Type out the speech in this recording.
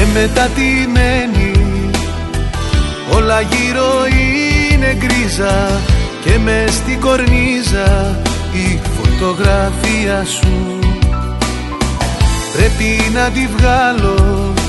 μετά τι μένει? Όλα γύρω είναι γκρίζα και μες στην κορνίζα η φωτογραφία σου. Πρέπει να τη βγάλω